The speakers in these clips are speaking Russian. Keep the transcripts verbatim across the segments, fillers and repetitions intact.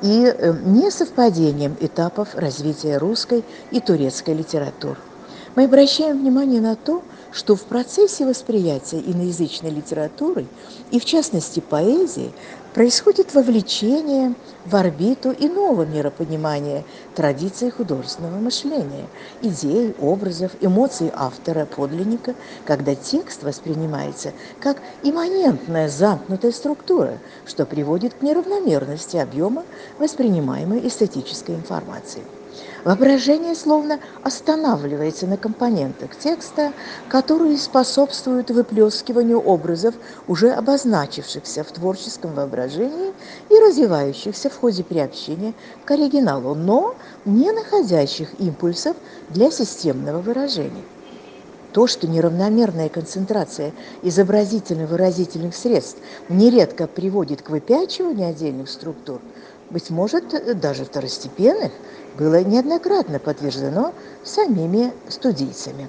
и э, несовпадением этапов развития русской и турецкой литератур. Мы обращаем внимание на то, что в процессе восприятия иноязычной литературы, и в частности поэзии, происходит вовлечение в орбиту иного миропонимания традиций художественного мышления, идей, образов, эмоций автора-подлинника, когда текст воспринимается как имманентная замкнутая структура, что приводит к неравномерности объема воспринимаемой эстетической информации. Воображение словно останавливается на компонентах текста, которые способствуют выплескиванию образов, уже обозначившихся в творческом воображении и развивающихся в ходе приобщения к оригиналу, но не находящих импульсов для системного выражения. То, что неравномерная концентрация изобразительно-выразительных средств нередко приводит к выпячиванию отдельных структур, быть может, даже второстепенных, было неоднократно подтверждено самими студийцами.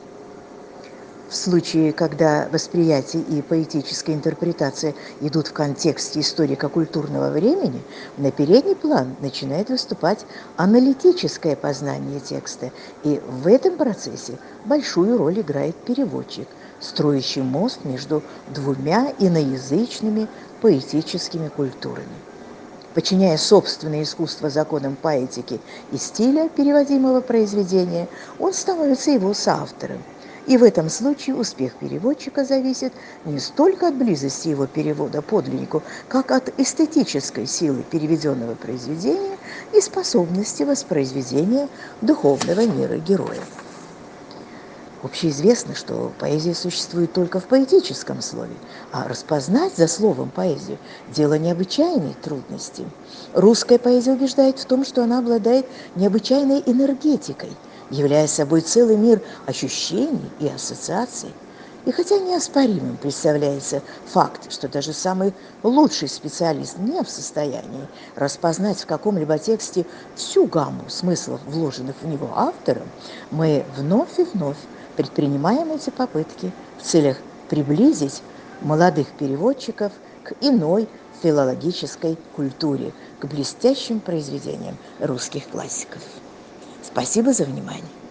В случае, когда восприятие и поэтическая интерпретация идут в контексте историко-культурного времени, на передний план начинает выступать аналитическое познание текста, и в этом процессе большую роль играет переводчик, строящий мост между двумя иноязычными поэтическими культурами. Подчиняя собственное искусство законам поэтики и стиля переводимого произведения, он становится его соавтором. И в этом случае успех переводчика зависит не столько от близости его перевода подлиннику, как от эстетической силы переведенного произведения и способности воспроизведения духовного мира героя. Общеизвестно, что поэзия существует только в поэтическом слове, а распознать за словом поэзию – дело необычайной трудности. Русская поэзия убеждает в том, что она обладает необычайной энергетикой, являя собой целый мир ощущений и ассоциаций. И хотя неоспоримым представляется факт, что даже самый лучший специалист не в состоянии распознать в каком-либо тексте всю гамму смыслов, вложенных в него автором, мы вновь и вновь предпринимаем эти попытки в целях приблизить молодых переводчиков к иной филологической культуре, к блестящим произведениям русских классиков. Спасибо за внимание.